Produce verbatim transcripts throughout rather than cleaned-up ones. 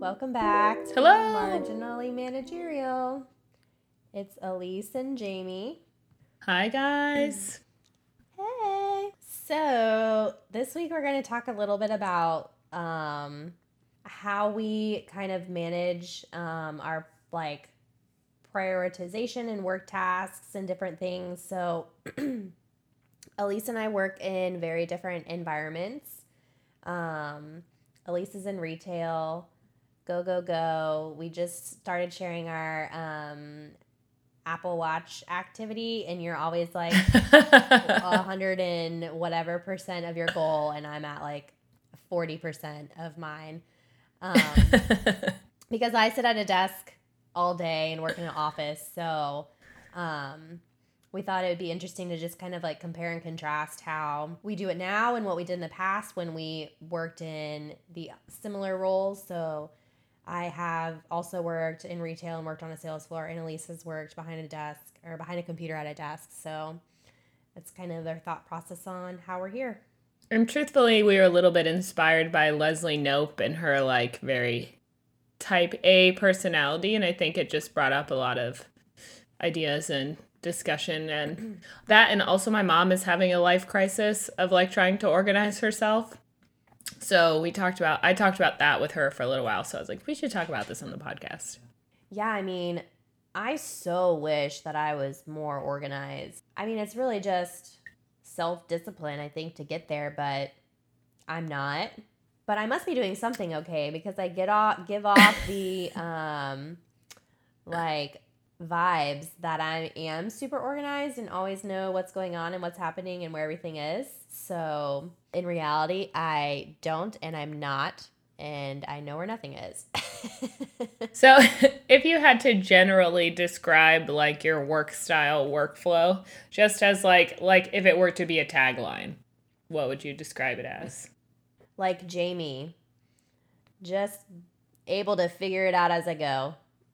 Welcome back to Hello. Marginally Managerial. It's Elise and Jamie. Hi, guys. Hey. So this week we're going to talk a little bit about um, how we kind of manage um, our like prioritization and work tasks and different things. So Elise and I work in very different environments. Um, Elise is in retail. Go, go, go. We just started sharing our um, Apple Watch activity, and you're always like a hundred and whatever percent of your goal, and I'm at like forty percent of mine. Um, because I sit at a desk all day and work in an office, so um, we thought it would be interesting to just kind of like compare and contrast how we do it now and what we did in the past when we worked in the similar roles. So I have also worked in retail and worked on a sales floor, and Elise has worked behind a desk or behind a computer at a desk. So that's kind of their thought process on how we're here. And truthfully, we were a little bit inspired by Leslie Knope and her like very type A personality. And I think it just brought up a lot of ideas and discussion and that. And also my mom is having a life crisis of like trying to organize herself. So we talked about, I talked about that with her for a little while. So I was like, we should talk about this on the podcast. Yeah, I mean, I so wish that I was more organized. I mean, it's really just self-discipline, I think, to get there, but I'm not. But I must be doing something okay because I get off, give off the, um, like, vibes that I am super organized and always know what's going on and what's happening and where everything is. So in reality, I don't, and I'm not, and I know where nothing is. So if you had to generally describe like your work style workflow, just as like like if it were to be a tagline, what would you describe it as? Like Jamie, just able to figure it out as I go.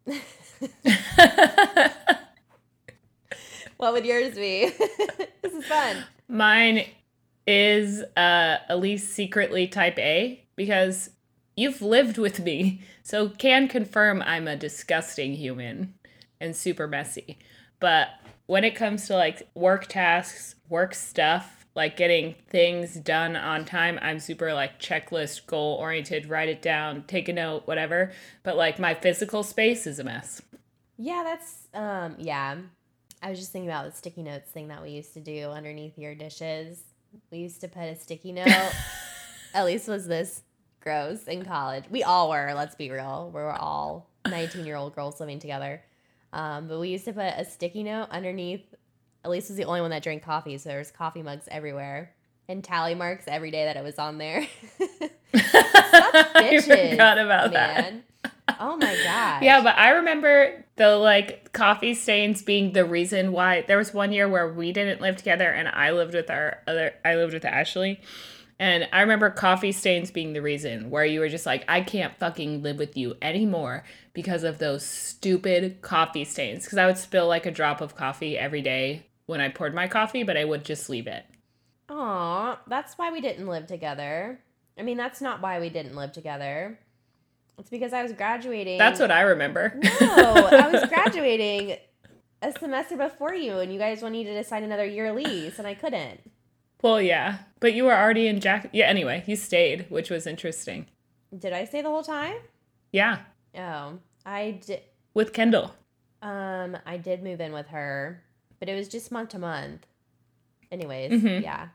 What would yours be? This is fun. Mine is uh, Elise secretly type A because you've lived with me, so can confirm I'm a disgusting human and super messy. But when it comes to like work tasks, work stuff, like getting things done on time, I'm super like checklist, goal oriented, write it down, take a note, whatever. But like my physical space is a mess. Yeah, that's, um, yeah. I was just thinking about the sticky notes thing that we used to do underneath your dishes. We used to put a sticky note. At least was this gross in college. We all were, let's be real. We were all nineteen-year-old girls living together. Um, but we used to put a sticky note underneath. Elise was the only one that drank coffee, so there was coffee mugs everywhere. And tally marks every day that it was on there. Such bitches, I forgot about man. that. Oh my gosh. Yeah, but I remember the like coffee stains being the reason why there was one year where we didn't live together and I lived with our other I lived with Ashley. And I remember coffee stains being the reason where you were just like, I can't fucking live with you anymore because of those stupid coffee stains. Because I would spill like a drop of coffee every day when I poured my coffee, but I would just leave it. Aw, that's why we didn't live together. I mean, that's not why we didn't live together. It's because I was graduating. That's what I remember. No, I was graduating a semester before you, and you guys wanted to sign another year lease, and I couldn't. Well, yeah, but you were already in Jack. Yeah, anyway, you stayed, which was interesting. Did I stay the whole time? Yeah. Oh, I did. With Kendall. Um, I did move in with her, but it was just month to month. Anyways, mm-hmm. yeah.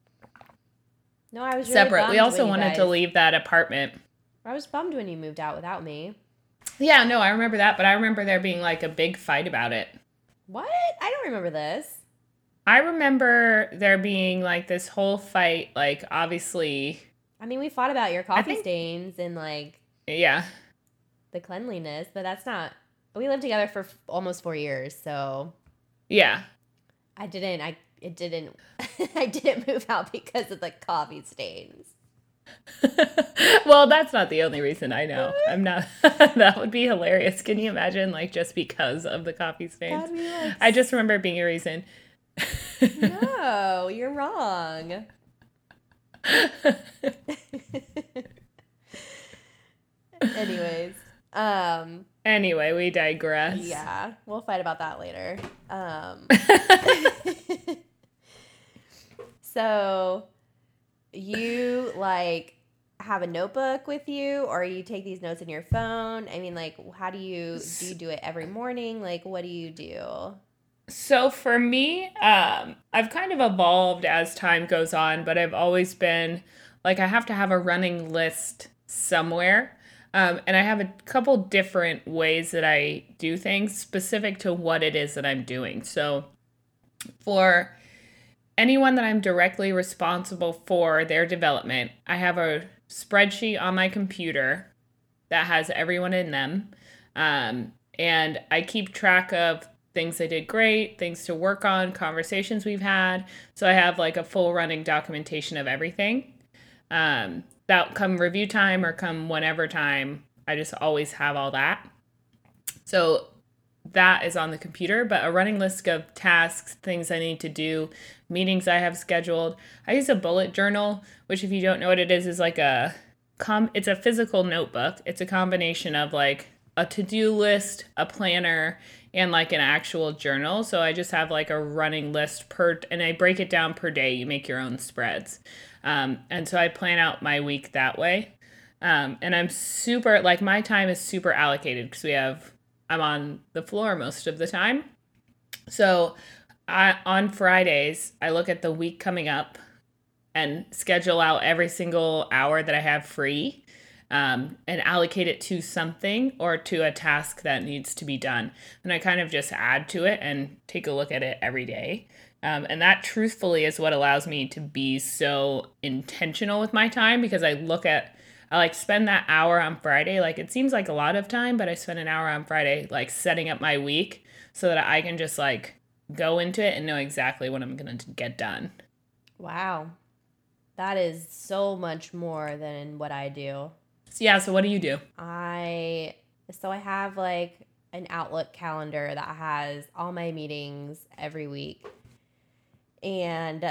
No, I was really separate. We also when wanted guys, to leave that apartment. I was bummed when you moved out without me. Yeah, no, I remember that, but I remember there being like a big fight about it. What? I don't remember this. I remember there being like this whole fight, like obviously. I mean, we fought about your coffee think, stains and like. Yeah. The cleanliness, but that's not. We lived together for f- almost four years, so. Yeah. I didn't. I it didn't. I didn't move out because of the coffee stains. Well, that's not the only reason I know. I'm not. That would be hilarious. Can you imagine, like, just because of the coffee stains? That'd be like... I just remember it being a reason. No, you're wrong. Anyways, um, Anyway, we digress. yeah, we'll fight about that later. Um, so you like have a notebook with you, or you take these notes in your phone? I mean, like, how do you do you do it every morning? Like, what do you do? So for me, um, I've kind of evolved as time goes on, but I've always been like I have to have a running list somewhere. Um, and I have a couple different ways that I do things specific to what it is that I'm doing. So for anyone that I'm directly responsible for their development, I have a spreadsheet on my computer that has everyone in them. Um, and I keep track of things I did great, things to work on, conversations we've had. So I have like a full running documentation of everything. Um, that come review time or come whenever time, I just always have all that. So that is on the computer, but a running list of tasks, things I need to do, meetings I have scheduled. I use a bullet journal, which if you don't know what it is, is like a com it's a physical notebook. It's a combination of like a to-do list, a planner, and like an actual journal. So I just have like a running list per, and I break it down per day. You make your own spreads. Um, and so I plan out my week that way. Um, and I'm super, like my time is super allocated because we have, I'm on the floor most of the time. So I, on Fridays, I look at the week coming up and schedule out every single hour that I have free, um, and allocate it to something or to a task that needs to be done. And I kind of just add to it and take a look at it every day. Um, and that truthfully is what allows me to be so intentional with my time, because I look at, I like spend that hour on Friday. Like it seems like a lot of time, but I spend an hour on Friday, like setting up my week so that I can just like go into it and know exactly what I'm going to get done. Wow. That is so much more than what I do. So yeah, so what do you do? I, so I have like an Outlook calendar that has all my meetings every week. And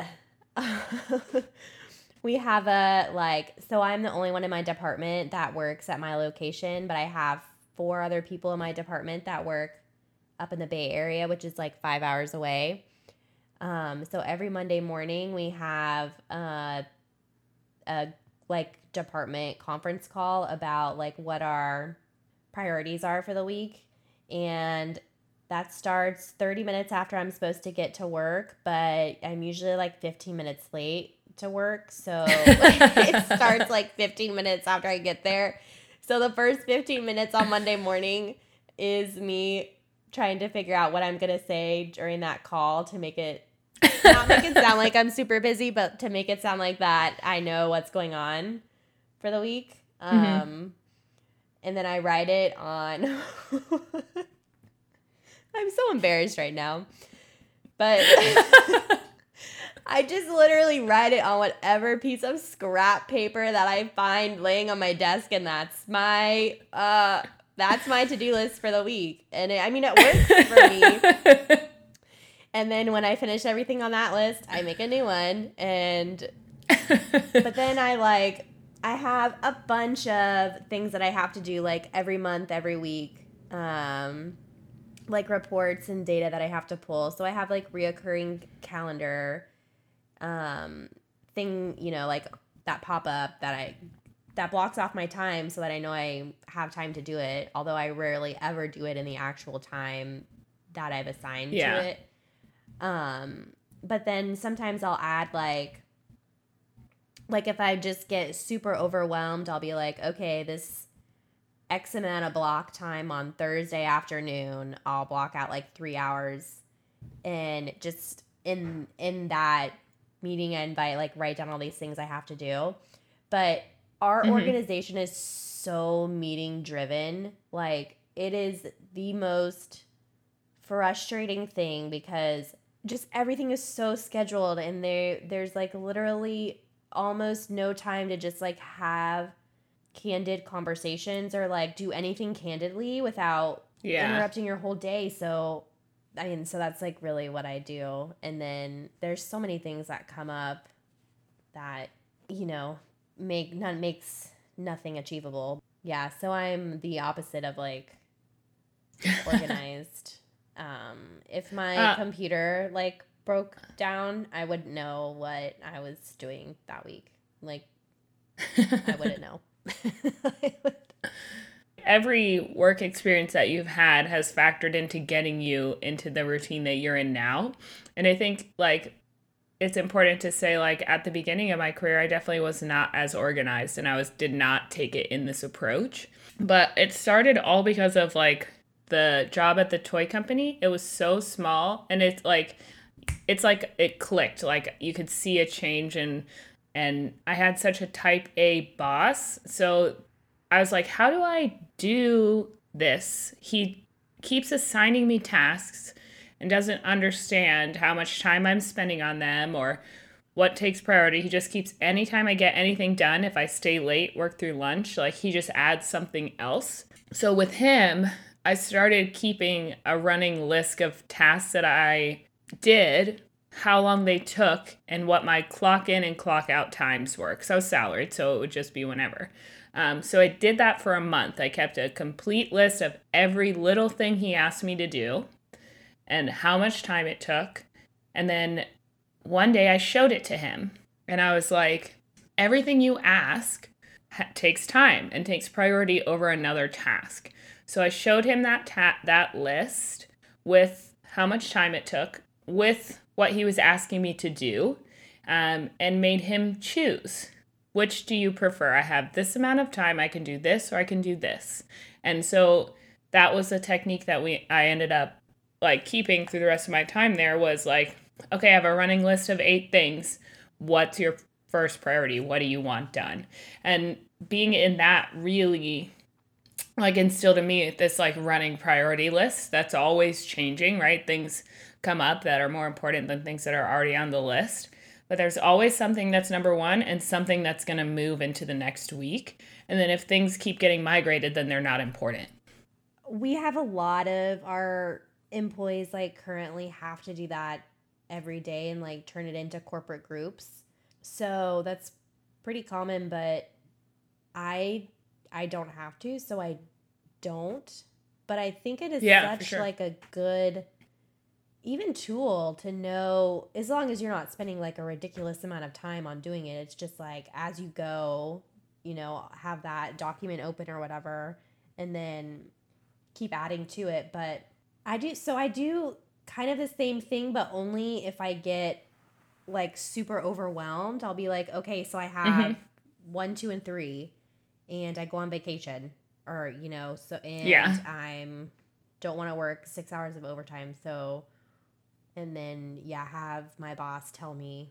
we have a, like, so I'm the only one in my department that works at my location, but I have four other people in my department that work up in the Bay Area, which is like five hours away. Um, so every Monday morning we have uh, a like department conference call about like what our priorities are for the week. And that starts thirty minutes after I'm supposed to get to work, but I'm usually like fifteen minutes late to work. So it starts like fifteen minutes after I get there. So the first fifteen minutes on Monday morning is me trying to figure out what I'm going to say during that call to make it, not make it sound like I'm super busy, but to make it sound like that I know what's going on for the week. Um, mm-hmm. And then I write it on... I'm so embarrassed right now. But I just literally write it on whatever piece of scrap paper that I find laying on my desk, and that's my uh that's my to-do list for the week. And it, I mean, it works for me. And then when I finish everything on that list, I make a new one. And but then I like I have a bunch of things that I have to do like every month, every week. Um like reports and data that I have to pull. So I have like reoccurring calendar um, thing, you know, like that pop up that I, that blocks off my time so that I know I have time to do it. Although I rarely ever do it in the actual time that I've assigned yeah. to it. Um, but then sometimes I'll add like, like if I just get super overwhelmed, I'll be like, okay, this X amount of block time on Thursday afternoon, I'll block out like three hours and just in in that meeting I invite like write down all these things I have to do. But our mm-hmm. organization is so meeting driven. Like it is the most frustrating thing because just everything is so scheduled and there there's like literally almost no time to just like have candid conversations or like do anything candidly without yeah. interrupting your whole day. So I mean, so that's like really what I do. And then there's so many things that come up that, you know, make none makes nothing achievable. Yeah, so I'm the opposite of like organized. Um, if my Uh, computer like broke down, I wouldn't know what I was doing that week. Like I wouldn't know. I would- Every work experience that you've had has factored into getting you into the routine that you're in now. And I think like it's important to say like at the beginning of my career I definitely was not as organized and I was did not take it in this approach. But it started all because of like the job at the toy company. It was so small and it's like it's like it clicked. Like you could see a change and and I had such a type A boss. So I was like, how do I do this? He keeps assigning me tasks and doesn't understand how much time I'm spending on them or what takes priority. He just keeps, anytime I get anything done, if I stay late, work through lunch, like he just adds something else. So with him, I started keeping a running list of tasks that I did, how long they took, and what my clock in and clock out times were. Because I was salaried, so it would just be whenever. Um, so I did that for a month. I kept a complete list of every little thing he asked me to do and how much time it took. And then one day I showed it to him and I was like, everything you ask ha- takes time and takes priority over another task. So I showed him that ta- that list with how much time it took, with what he was asking me to do, um, and made him choose. Which do you prefer? I have this amount of time, I can do this or I can do this. And so that was a technique that we I ended up like keeping through the rest of my time there was like, okay, I have a running list of eight things. What's your first priority? What do you want done? And being in that really like instilled in me this like running priority list that's always changing, right? Things come up that are more important than things that are already on the list. But there's always something that's number one and something that's going to move into the next week. And then if things keep getting migrated, then they're not important. we have a lot of our employees like currently have to do that every day and like turn it into corporate groups. So that's pretty common, but I I don't have to, so I don't. But I think it is Yeah, for such sure. like a good even tool to know, as long as you're not spending like a ridiculous amount of time on doing it. It's just like as you go, you know, have that document open or whatever and then keep adding to it. But I do so I do kind of the same thing, but only if I get like super overwhelmed. I'll be like, okay, so I have Mm-hmm. one, two, and three, and I go on vacation, or you know, so Yeah. and I'm don't want to work six hours of overtime, so and then yeah, have my boss tell me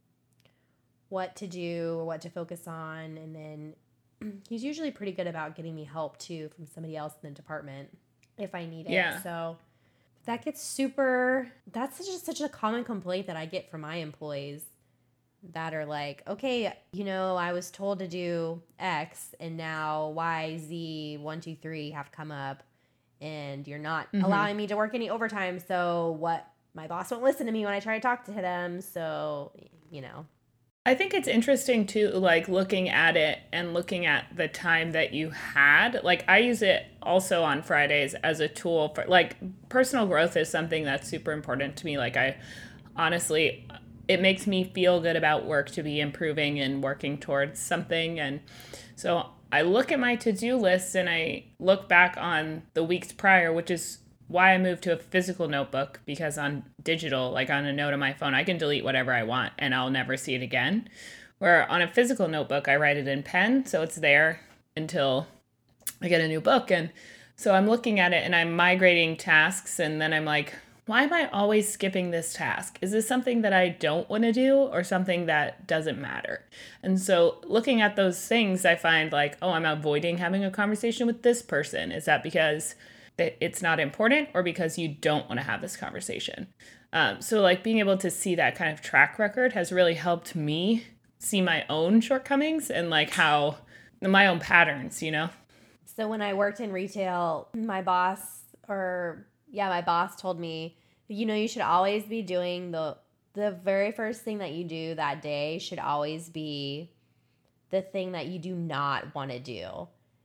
what to do or what to focus on, and then he's usually pretty good about getting me help too from somebody else in the department if I need it. Yeah. So that gets super that's just such a common complaint that I get from my employees that are like, okay, you know, I was told to do X and now Y, Z, one, two, three have come up and you're not Mm-hmm. allowing me to work any overtime. So what? My boss won't listen to me when I try to talk to them. So, you know. I think it's interesting too, like looking at it and looking at the time that you had. Like, I use it also on Fridays as a tool for like personal growth is something that's super important to me. Like, I honestly, it makes me feel good about work to be improving and working towards something. And so I look at my to do list and I look back on the weeks prior, which is why I moved to a physical notebook because on digital, like on a note on my phone, I can delete whatever I want and I'll never see it again. Where on a physical notebook, I write it in pen, so it's there until I get a new book. And so I'm looking at it and I'm migrating tasks, and then I'm like, why am I always skipping this task? Is this something that I don't want to do or something that doesn't matter? And so looking at those things, I find like, oh, I'm avoiding having a conversation with this person. Is that because it's not important or because you don't want to have this conversation? Um, so like being able to see that kind of track record has really helped me see my own shortcomings and like how my own patterns, you know? So when I worked in retail, my boss or yeah, my boss told me, you know, you should always be doing the the very first thing that you do that day should always be the thing that you do not want to do.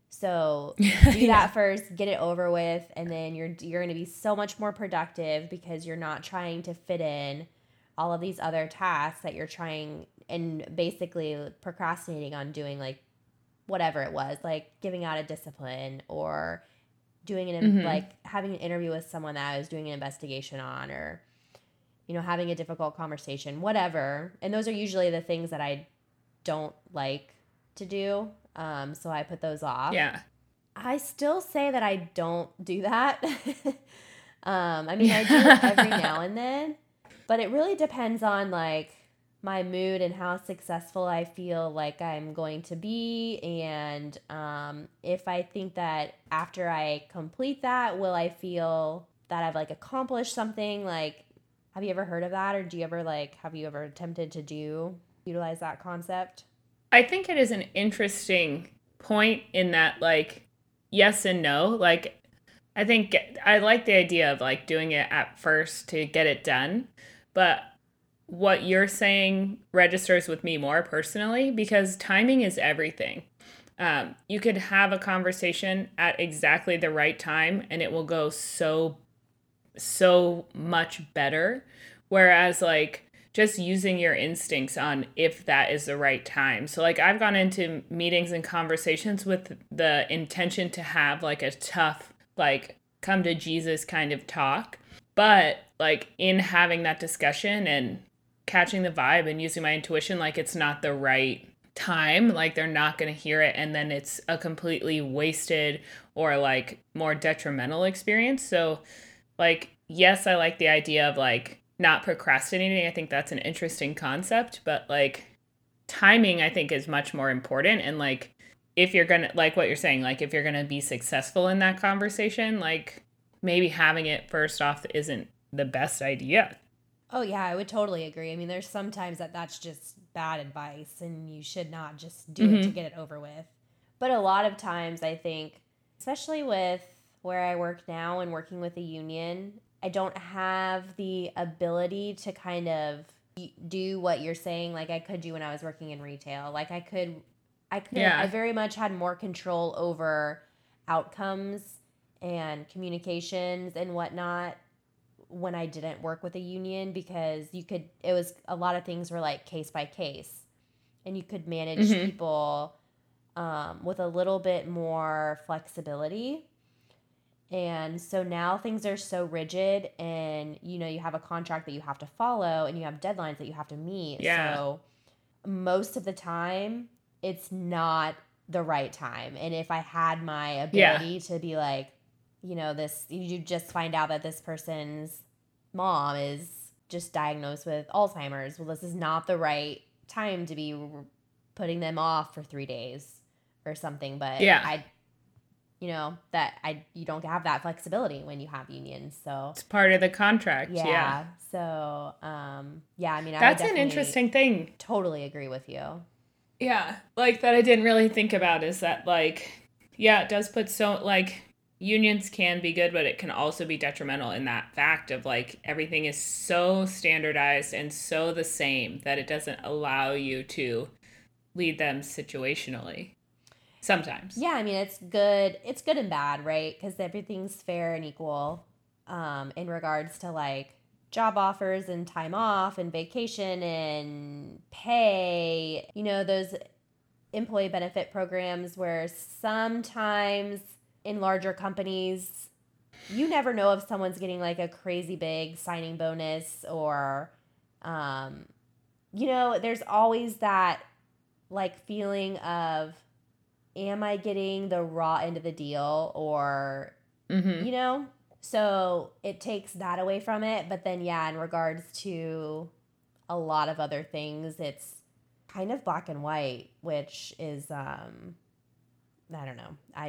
So do Yeah. that first, get it over with, and then you're you're going to be so much more productive because you're not trying to fit in all of these other tasks that you're trying and basically procrastinating on doing, like whatever it was, like giving out a discipline or doing an Mm-hmm. like having an interview with someone that I was doing an investigation on, or you know, having a difficult conversation, whatever. And those are usually the things that I don't like to do. Um, so I put those off. Yeah. I still say that I don't do that. um, I mean, I do it every now and then, but it really depends on like my mood and how successful I feel like I'm going to be. And um, if I think that after I complete that, will I feel that I've like accomplished something? Like, have you ever heard of that? Or do you ever like, have you ever attempted to do, utilize that concept? I think it is an interesting point in that, like, yes and no. Like, I think I like the idea of like doing it at first to get it done. But what you're saying registers with me more personally because timing is everything. Um, you could have a conversation at exactly the right time and it will go so, so much better. Whereas, like, just using your instincts on if that is the right time. So, like, I've gone into meetings and conversations with the intention to have like a tough, like, come to Jesus kind of talk. But, like, in having that discussion and catching the vibe and using my intuition, like, it's not the right time. Like, they're not going to hear it. And then it's a completely wasted or like more detrimental experience. So, like, yes, I like the idea of like not procrastinating. I think that's an interesting concept, but like timing, I think, is much more important. And like, if you're gonna, like what you're saying, like if you're gonna be successful in that conversation, like maybe having it first off isn't the best idea. Oh yeah, I would totally agree. I mean, there's sometimes that that's just bad advice and you should not just do it to Mm-hmm. get it over with. But a lot of times I think, especially with where I work now and working with a union, I don't have the ability to kind of do what you're saying like I could do when I was working in retail. Like I could I could I Yeah. very much had more control over outcomes and communications and whatnot when I didn't work with a union because you could it was a lot of things were like case by case and you could manage Mm-hmm. people um, with a little bit more flexibility. And so now things are so rigid and you know you have a contract that you have to follow and you have deadlines that you have to meet. Yeah. So most of the time it's not the right time. And if I had my Yeah. ability to be like, you know, this you just find out that this person's mom is just diagnosed with Alzheimer's. Well, this is not the right time to be putting them off for three days or something, but Yeah. I you know that I you don't have that flexibility when you have unions. So It's part of the contract. Yeah. yeah. So um yeah, I mean I would That's an definitely interesting thing. totally agree with you. Yeah. Like that I didn't really think about is that, like, yeah, it does put so, like, unions can be good, but it can also be detrimental in that fact of like everything is so standardized and so the same that it doesn't allow you to lead them situationally sometimes. Yeah, I mean it's good. It's good and bad, right? Because everything's fair and equal um, in regards to like job offers and time off and vacation and pay. You know those employee benefit programs where sometimes in larger companies you never know if someone's getting like a crazy big signing bonus or um, you know there's always that like feeling of am I getting the raw end of the deal or, Mm-hmm. you know? So it takes that away from it. But then, yeah, in regards to a lot of other things, it's kind of black and white, which is, um, I don't know, I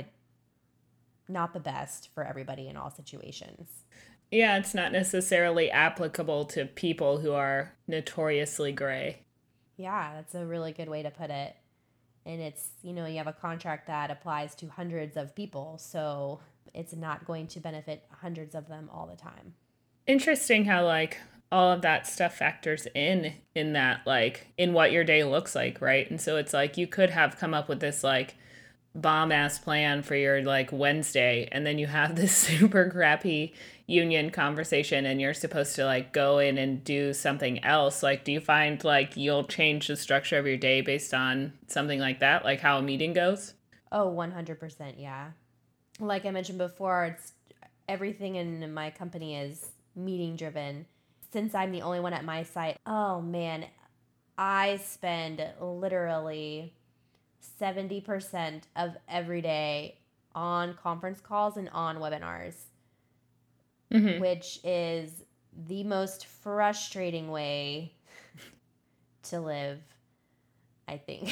not the best for everybody in all situations. Yeah, it's not necessarily applicable to people who are notoriously gray. Yeah, that's a really good way to put it. And it's, you know, you have a contract that applies to hundreds of people. So it's not going to benefit hundreds of them all the time. Interesting how, like, all of that stuff factors in in that, like, in what your day looks like, right? And so it's like you could have come up with this, like, bomb ass plan for your like Wednesday, and then you have this super crappy union conversation and you're supposed to like go in and do something else. Like, do you find like you'll change the structure of your day based on something like that, like how a meeting goes? Oh, one hundred percent. Yeah. Like I mentioned before, it's everything in my company is meeting driven. Since I'm the only one at my site, oh man, I spend literally seventy percent of every day on conference calls and on webinars, Mm-hmm. which is the most frustrating way to live, I think.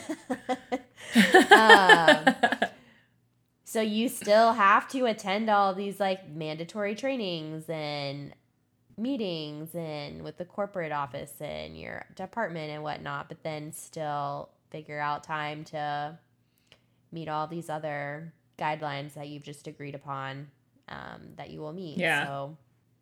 um, so you still have to attend all these like mandatory trainings and meetings and with the corporate office and your department and whatnot, but then still figure out time to meet all these other guidelines that you've just agreed upon, um, that you will meet. Yeah. So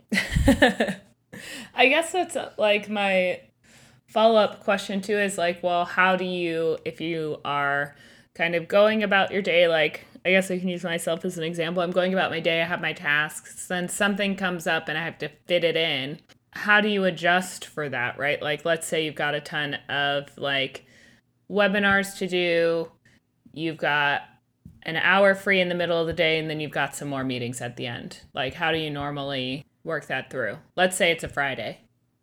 I guess that's uh, like my follow-up question too is like, well, how do you, if you are kind of going about your day, like, I guess I can use myself as an example. I'm going about my day, I have my tasks, then something comes up and I have to fit it in. How do you adjust for that, right? Like, let's say you've got a ton of like webinars to do, you've got an hour free in the middle of the day, and then you've got some more meetings at the end. Like, how do you normally work that through? Let's say it's a Friday.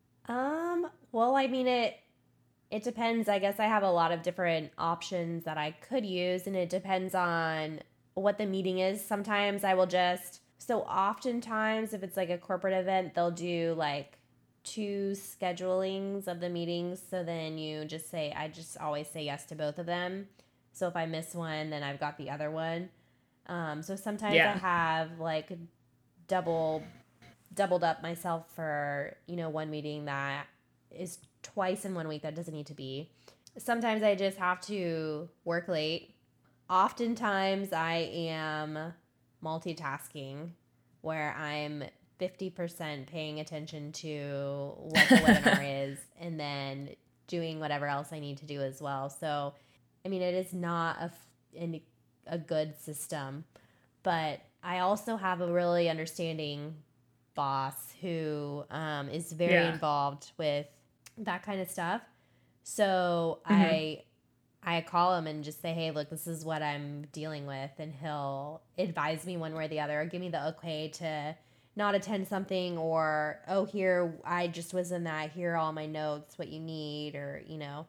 Um, well, I mean, it it depends. I guess I have a lot of different options that I could use, and it depends on what the meeting is. Sometimes I will just, so oftentimes if it's like a corporate event, they'll do like two schedulings of the meetings. So then you just say, I just always say yes to both of them. So if I miss one, then I've got the other one. Um, so sometimes Yeah. I have like double doubled up myself for, you know, one meeting that is twice in one week that doesn't need to be. Sometimes I just have to work late. Oftentimes I am multitasking where I'm fifty percent paying attention to what the webinar is and then doing whatever else I need to do as well. So, I mean, it is not a, in a good system, but I also have a really understanding boss who um, is very Yeah. involved with that kind of stuff. So Mhm. I I call him and just say, hey, look, this is what I'm dealing with, and he'll advise me one way or the other, or give me the okay to not attend something, or oh, here I just was in that. Here are all my notes, what you need, or you know.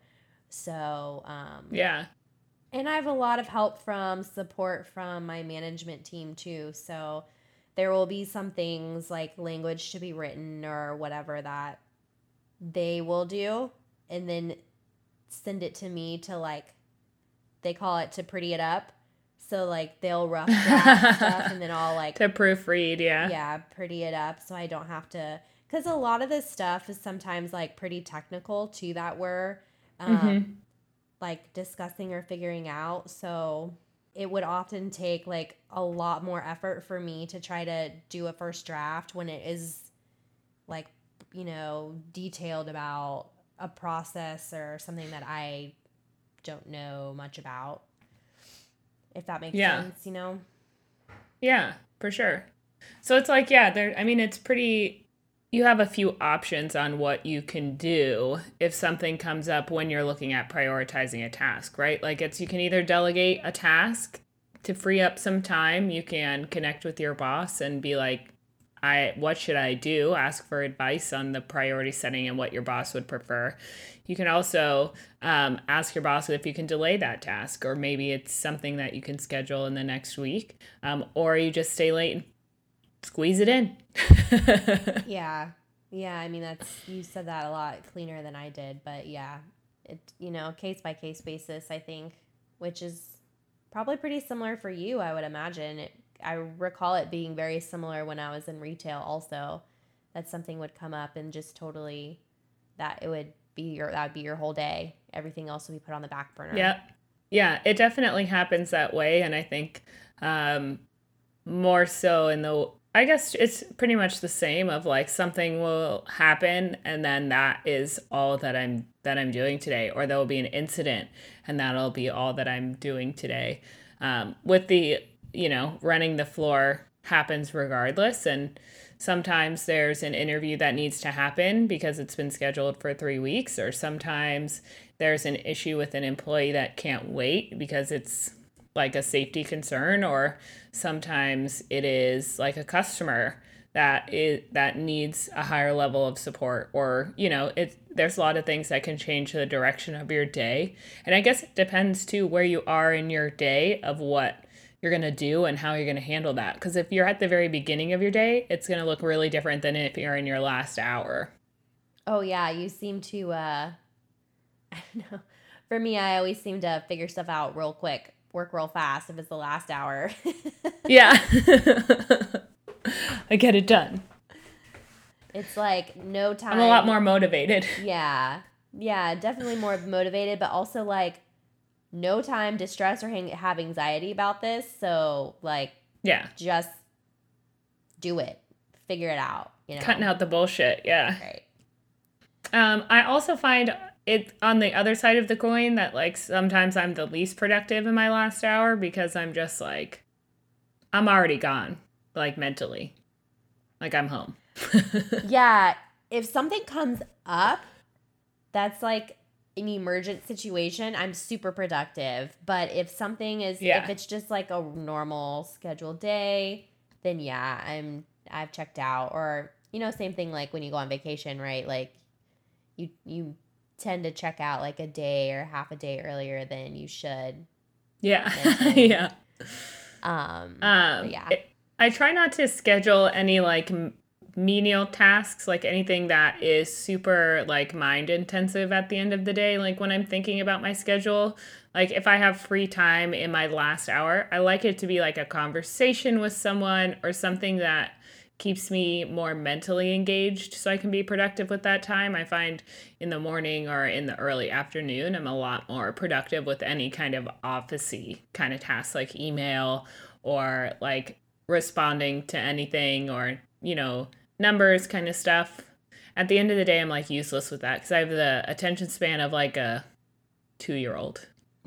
So um, Yeah. and I have a lot of help from support from my management team too. So there will be some things like language to be written or whatever that they will do, and then send it to me to like, they call it to pretty it up. So like they'll rough draft stuff and then I'll like, To proofread, yeah. yeah, pretty it up so I don't have to, because a lot of this stuff is sometimes like pretty technical too that we're um, Mhm. like discussing or figuring out. So it would often take like a lot more effort for me to try to do a first draft when it is like, you know, detailed about a process or something that I don't know much about. If that makes Yeah. sense, you know? Yeah, for sure. So it's like, yeah, there, I mean, it's pretty, you have a few options on what you can do if something comes up when you're looking at prioritizing a task, right? Like, it's, you can either delegate a task to free up some time. You can connect with your boss and be like, I, what should I do? Ask for advice on the priority setting and what your boss would prefer. You can also um, ask your boss if you can delay that task, or maybe it's something that you can schedule in the next week, um, or you just stay late and squeeze it in. Yeah. Yeah, I mean, that's, you said that a lot cleaner than I did, but yeah, it, you know, case by case basis, I think, which is probably pretty similar for you, I would imagine. It, I recall it being very similar when I was in retail also, that something would come up and just totally, that it would be your, that would be your whole day. Everything else would be put on the back burner. Yeah. Yeah, it definitely happens that way. And I think um, more so in the, I guess it's pretty much the same of like something will happen and then that is all that I'm that I'm doing today, or there will be an incident and that'll be all that I'm doing today. um, with the, you know, running the floor happens regardless. And sometimes there's an interview that needs to happen because it's been scheduled for three weeks, or sometimes there's an issue with an employee that can't wait because it's like a safety concern, or sometimes it is like a customer that is that needs a higher level of support, or you know it there's a lot of things that can change the direction of your day. And I guess it depends too where you are in your day of what you're going to do and how you're going to handle that, because if you're at the very beginning of your day, it's going to look really different than if you're in your last hour. Oh yeah, you seem to uh I don't know, for me, I always seem to figure stuff out real quick, work real fast if it's the last hour. Yeah. I get it done. It's like no time. I'm a lot more motivated. Yeah. Yeah, definitely more motivated, but also like no time to stress or hang- have anxiety about this. So like, yeah, just do it. Figure it out. You know, cutting out the bullshit. Yeah. Right. Um, I also find it on the other side of the coin that like sometimes I'm the least productive in my last hour because I'm just like, I'm already gone, like mentally, like I'm home. Yeah. If something comes up that's like an emergent situation, I'm super productive. But if something is, Yeah. if it's just like a normal scheduled day, then yeah, I'm, I've checked out. Or, you know, same thing like when you go on vacation, right? Like you, you tend to check out like a day or half a day earlier than you should. Yeah. mentally. Yeah. Um, Um, but yeah. it- I try not to schedule any like m- menial tasks, like anything that is super like mind intensive at the end of the day. Like when I'm thinking about my schedule, like if I have free time in my last hour, I like it to be like a conversation with someone or something that keeps me more mentally engaged so I can be productive with that time. I find in the morning or in the early afternoon, I'm a lot more productive with any kind of office-y kind of tasks like email or like responding to anything or, you know, numbers kind of stuff. At the end of the day, I'm like useless with that because I have the attention span of like a two-year-old.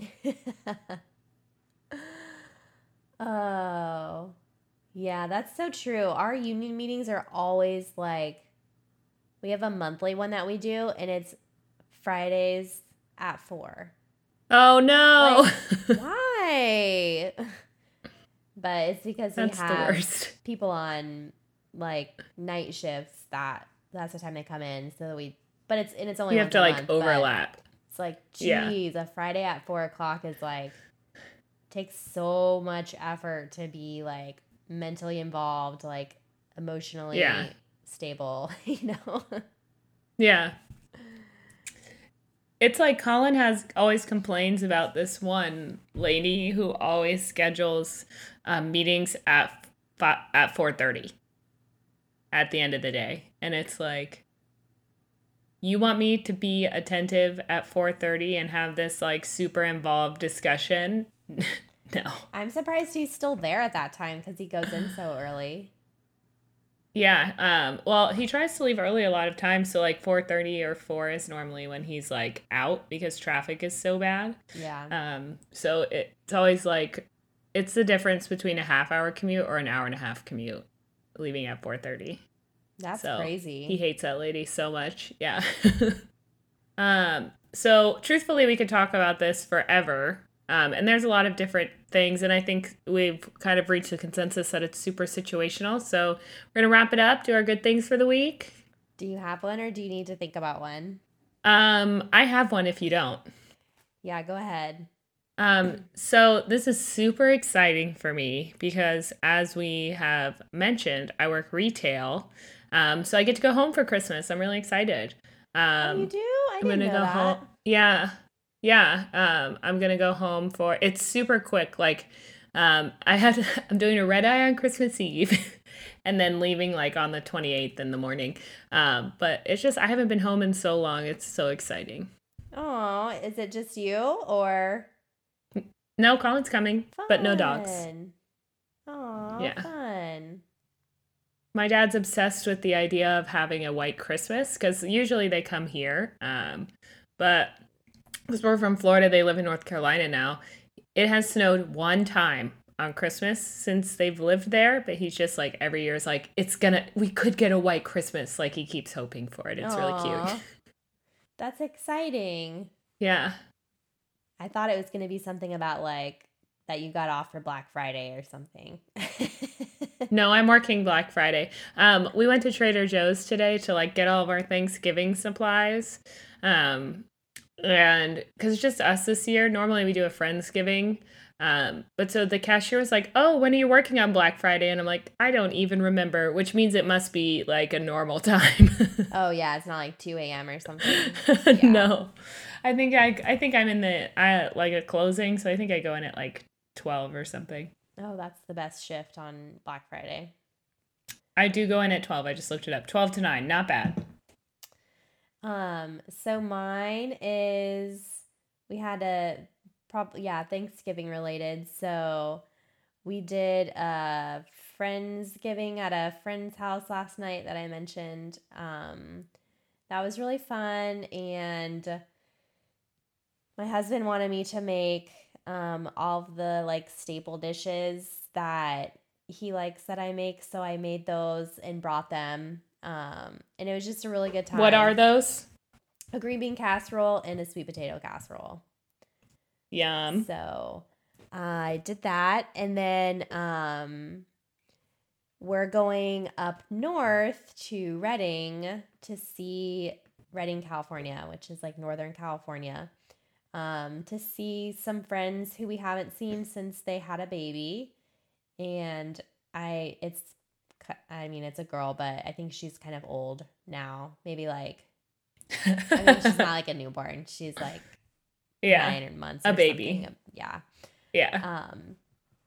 Oh, yeah, that's so true. Our union meetings are always like, we have a monthly one that we do, and it's Fridays at four. Oh no! Like, why? But it's because we That's the have worst. people on like night shifts that that's the time they come in. So that we, but it's and it's only You have once to a like month, but overlap. It's like, Yeah. geez, a Friday at four o'clock is like takes so much effort to be like mentally involved, like emotionally Yeah. stable, you know? Yeah. It's like Colin has always complains about this one lady who always schedules um, meetings at fi- at four thirty at the end of the day, and it's like, you want me to be attentive at four thirty and have this like super involved discussion? No. I'm surprised he's still there at that time because he goes in so early. Yeah. Um, well, he tries to leave early a lot of times. So like four thirty or four is normally when he's like out because traffic is so bad. Yeah. Um, so it, it's always like, it's the difference between a half hour commute or an hour and a half commute leaving at four thirty. That's So crazy. He hates that lady so much. Yeah. um, so truthfully, we could talk about this forever. Um, and there's a lot of different things, and I think we've kind of reached a consensus that it's super situational. So we're going to wrap it up, do our good things for the week. Do you have one or do you need to think about one? Um, I have one if you don't. Yeah, go ahead. Um, so this is super exciting for me because as we have mentioned, I work retail. Um, so I get to go home for Christmas. I'm really excited. Um, oh, you do? I I'm didn't gonna know go that. home. Yeah. Yeah. Um, I'm gonna go home for it's super quick. Like, um, I had I'm doing a red eye on Christmas Eve and then leaving like on the twenty-eighth in the morning. Um, but it's just I haven't been home in so long. It's so exciting. Oh, is it just you or No, Colin's coming, fun? but no dogs. Oh, Yeah. fun. My dad's obsessed with the idea of having a white Christmas because usually they come here. Um, but because we're from Florida, they live in North Carolina now. it has snowed one time on Christmas since they've lived there, but he's just like every year is like, it's gonna, we could get a white Christmas. Like he keeps hoping for it. It's Aww. really cute. That's exciting. Yeah. I thought it was going to be something about like that you got off for Black Friday or something. No, I'm working Black Friday. Um, we went to Trader Joe's today to like get all of our Thanksgiving supplies. Um, and because it's just us this year, normally we do a Friendsgiving. Um, but so the cashier was like, oh, when are you working on Black Friday? And I'm like, I don't even remember, which means it must be like a normal time. Oh yeah. It's not like two a.m. or something. Yeah. No, I think I, I think I'm in the, I like a closing. So I think I go in at like twelve or something. Oh, that's the best shift on Black Friday. I do go in at twelve. I just looked it up. twelve to nine. Not bad. Um, so mine is, we had a, probably, yeah, Thanksgiving related. So we did a Friendsgiving at a friend's house last night that I mentioned. Um, that was really fun. And my husband wanted me to make um, all of the like staple dishes that he likes that I make. So I made those and brought them. Um, and it was just a really good time. What are those? A green bean casserole and a sweet potato casserole. Yum. So I did that. And then um, we're going up north to Redding to see Redding, California, which is like Northern California, um, to see some friends who we haven't seen since they had a baby. And I, it's, I mean, it's a girl, but I think she's kind of old now. Maybe like, I mean, she's not like a newborn. She's like yeah, nine months. A baby. Something. Yeah. Yeah. Um,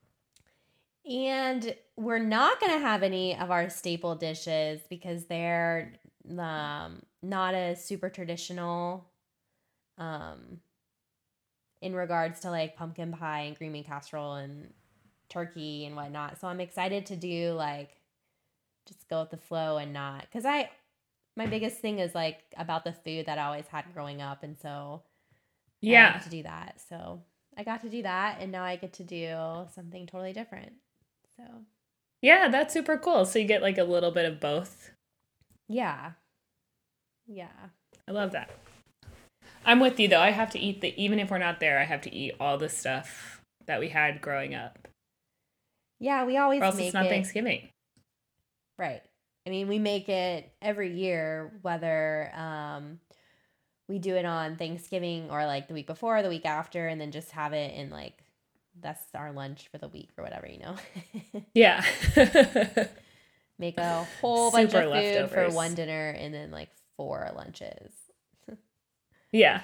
and we're not going to have any of our staple dishes because they're um, not a super traditional um, in regards to like pumpkin pie and green bean casserole and turkey and whatnot. So I'm excited to do like just go with the flow and not, because I my biggest thing is like about the food that I always had growing up, and so yeah, I got to do that. So I got to do that, and now I get to do something totally different. So yeah, that's super cool. So you get like a little bit of both. Yeah, yeah, I love that. I'm with you though. I have to eat the even if we're not there. I have to eat all the stuff that we had growing up. Yeah, we always or else make it's not it, Thanksgiving. Right. I mean, we make it every year, whether um, we do it on Thanksgiving or like the week before, or the week after, and then just have it in like, that's our lunch for the week or whatever, you know? Yeah. Make a whole bunch Super of food leftovers. for one dinner and then like four lunches. Yeah.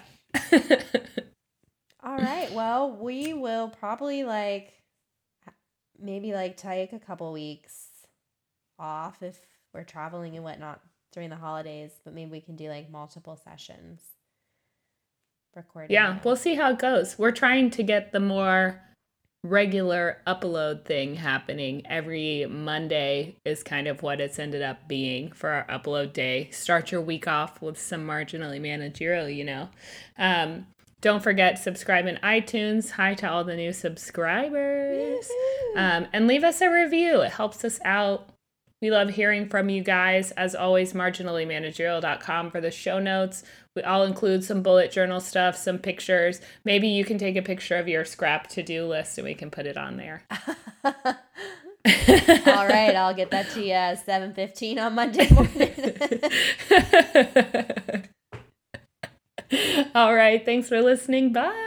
All right. Well, we will probably like maybe like take a couple weeks off if we're traveling and whatnot during the holidays, but maybe we can do like multiple sessions recording. Yeah, them. we'll see how it goes. We're trying to get the more regular upload thing happening. Every Monday is kind of what it's ended up being for our upload day. Start your week off with some marginally managerial, you know. Um, don't forget, subscribe in iTunes. Hi to all the new subscribers. Um, and leave us a review. It helps us out. We love hearing from you guys. As always, marginally managerial dot com for the show notes. We all include some bullet journal stuff, some pictures. Maybe you can take a picture of your scrap to-do list and we can put it on there. All right, I'll get that to you at seven fifteen on Monday morning. All right, thanks for listening. Bye.